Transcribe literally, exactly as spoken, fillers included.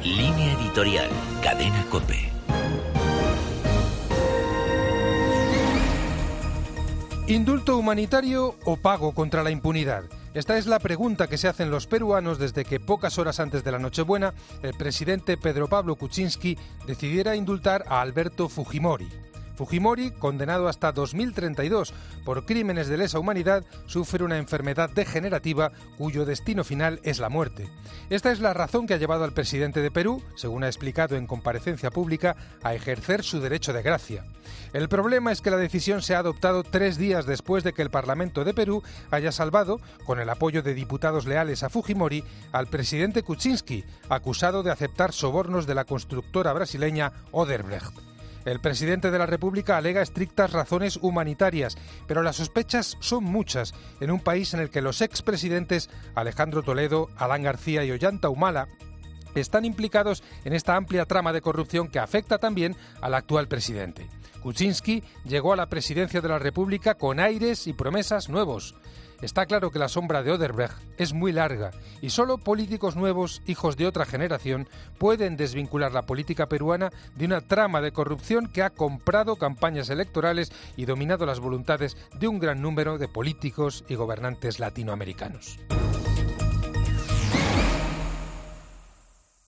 Línea editorial, Cadena COPE. ¿Indulto humanitario o pago contra la impunidad? Esta es la pregunta que se hacen los peruanos desde que pocas horas antes de la Nochebuena el presidente Pedro Pablo Kuczynski decidiera indultar a Alberto Fujimori. Fujimori, condenado hasta dos mil treinta y dos por crímenes de lesa humanidad, sufre una enfermedad degenerativa cuyo destino final es la muerte. Esta es la razón que ha llevado al presidente de Perú, según ha explicado en comparecencia pública, a ejercer su derecho de gracia. El problema es que la decisión se ha adoptado tres días después de que el Parlamento de Perú haya salvado, con el apoyo de diputados leales a Fujimori, al presidente Kuczynski, acusado de aceptar sobornos de la constructora brasileña Odebrecht. El presidente de la República alega estrictas razones humanitarias, pero las sospechas son muchas en un país en el que los expresidentes Alejandro Toledo, Alan García y Ollanta Humala están implicados en esta amplia trama de corrupción que afecta también al actual presidente. Kuczynski llegó a la presidencia de la República con aires y promesas nuevos. Está claro que la sombra de Odebrecht es muy larga y solo políticos nuevos, hijos de otra generación, pueden desvincular la política peruana de una trama de corrupción que ha comprado campañas electorales y dominado las voluntades de un gran número de políticos y gobernantes latinoamericanos.